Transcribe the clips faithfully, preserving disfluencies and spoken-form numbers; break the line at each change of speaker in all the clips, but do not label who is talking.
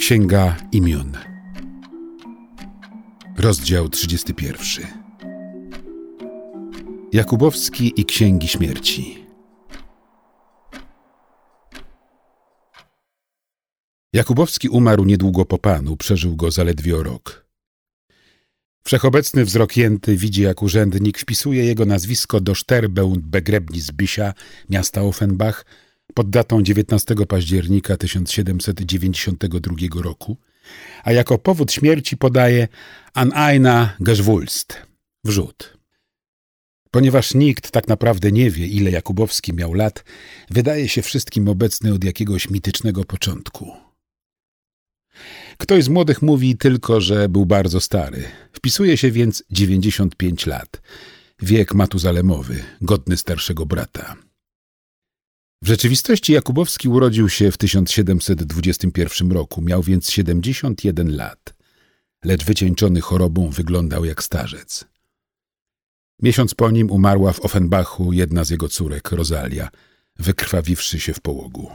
Księga imion. Rozdział trzydziesty pierwszy. Jakubowski i księgi śmierci. Jakubowski umarł niedługo po Panu, przeżył go zaledwie o rok. Wszechobecny wzrok jęty widzi, jak urzędnik wpisuje jego nazwisko do Szterbeund Begrebni Zbysia, miasta Offenbach, pod datą dziewiętnastego października tysiąc siedemset dziewięćdziesiątego drugiego roku, a jako powód śmierci podaje an einer Geschwulst, wrzód. Ponieważ nikt tak naprawdę nie wie, ile Jakubowski miał lat, wydaje się wszystkim obecny od jakiegoś mitycznego początku. Ktoś z młodych mówi tylko, że był bardzo stary. Wpisuje się więc dziewięćdziesiąt pięć lat. Wiek matuzalemowy, godny starszego brata. W rzeczywistości Jakubowski urodził się w tysiąc siedemset dwudziestym pierwszym roku, miał więc siedemdziesiąt jeden lat, lecz wycieńczony chorobą wyglądał jak starzec. Miesiąc po nim umarła w Offenbachu jedna z jego córek, Rosalia, wykrwawiwszy się w połogu.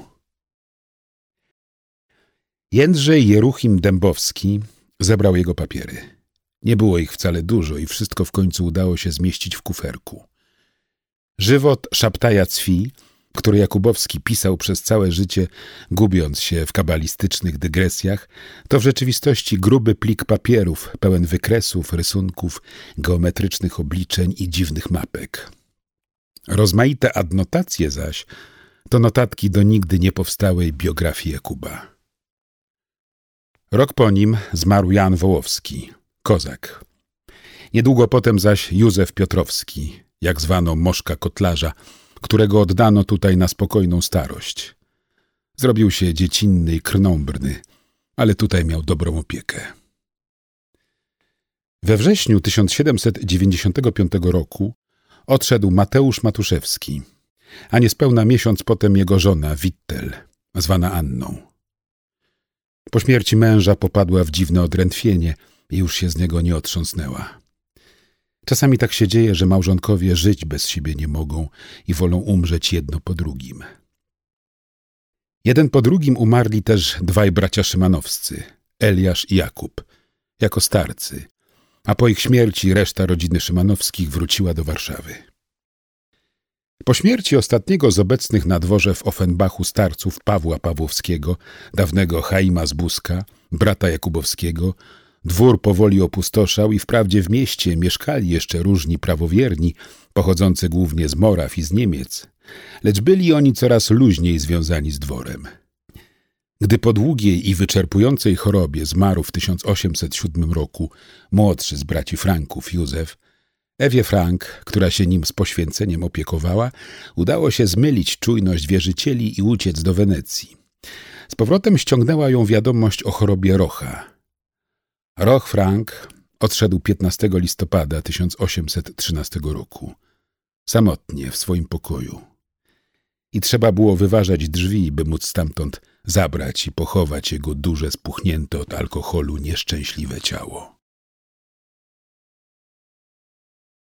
Jędrzej Jeruchim Dębowski zebrał jego papiery. Nie było ich wcale dużo i wszystko w końcu udało się zmieścić w kuferku. Żywot Szabtaja Cwi, który Jakubowski pisał przez całe życie, gubiąc się w kabalistycznych dygresjach, to w rzeczywistości gruby plik papierów pełen wykresów, rysunków, geometrycznych obliczeń i dziwnych mapek. Rozmaite adnotacje zaś to notatki do nigdy nie powstałej biografii Jakuba. Rok po nim zmarł Jan Wołowski, kozak. Niedługo potem zaś Józef Piotrowski, jak zwano Moszka Kotlarza, którego oddano tutaj na spokojną starość. Zrobił się dziecinny i krnąbrny, ale tutaj miał dobrą opiekę. We wrześniu tysiąc siedemset dziewięćdziesiątego piątego roku odszedł Mateusz Matuszewski, a niespełna miesiąc potem jego żona Wittel, zwana Anną. Po śmierci męża popadła w dziwne odrętwienie i już się z niego nie otrząsnęła. Czasami tak się dzieje, że małżonkowie żyć bez siebie nie mogą i wolą umrzeć jedno po drugim. Jeden po drugim umarli też dwaj bracia szymanowscy, Eliasz i Jakub, jako starcy, a po ich śmierci reszta rodziny Szymanowskich wróciła do Warszawy. Po śmierci ostatniego z obecnych na dworze w Offenbachu starców Pawła Pawłowskiego, dawnego Chaima z Buska, brata Jakubowskiego, dwór powoli opustoszał i wprawdzie w mieście mieszkali jeszcze różni prawowierni, pochodzący głównie z Moraw i z Niemiec, lecz byli oni coraz luźniej związani z dworem. Gdy po długiej i wyczerpującej chorobie zmarł w tysiąc osiemset siódmym roku młodszy z braci Franków, Józef, Ewie Frank, która się nim z poświęceniem opiekowała, udało się zmylić czujność wierzycieli i uciec do Wenecji. Z powrotem ściągnęła ją wiadomość o chorobie Rocha. Roch Frank odszedł piętnastego listopada tysiąc osiemset trzynastego roku, samotnie w swoim pokoju. I trzeba było wyważać drzwi, by móc stamtąd zabrać i pochować jego duże, spuchnięte od alkoholu nieszczęśliwe ciało.